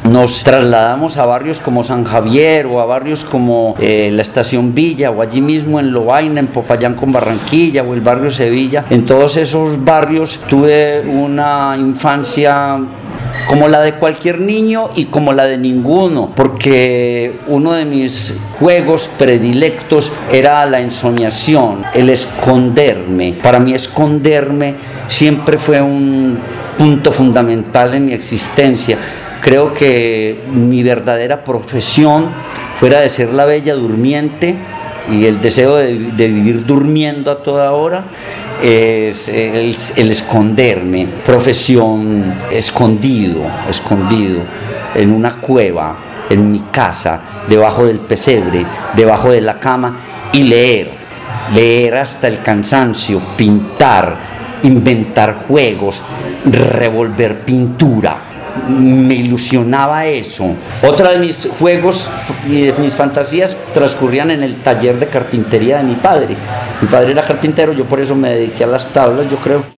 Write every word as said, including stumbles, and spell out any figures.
nos trasladamos a barrios como San Javier o a barrios como eh, la Estación Villa o allí mismo en Lovaina, en Popayán con Barranquilla o el barrio Sevilla. En todos esos barrios tuve una infancia como la de cualquier niño y como la de ninguno, porque uno de mis juegos predilectos era la ensoñación, el esconderme. Para mí esconderme siempre fue un punto fundamental en mi existencia. Creo que mi verdadera profesión, fuera de ser la bella durmiente y el deseo de, de vivir durmiendo a toda hora, es el, el esconderme. Profesión escondido, escondido, en una cueva, en mi casa, debajo del pesebre, debajo de la cama, y leer, leer hasta el cansancio, pintar, inventar juegos, revolver pintura. Me ilusionaba eso. Otra de mis juegos y de mis fantasías transcurrían en el taller de carpintería de mi padre. Mi padre era carpintero, yo por eso me dediqué a las tablas, yo creo.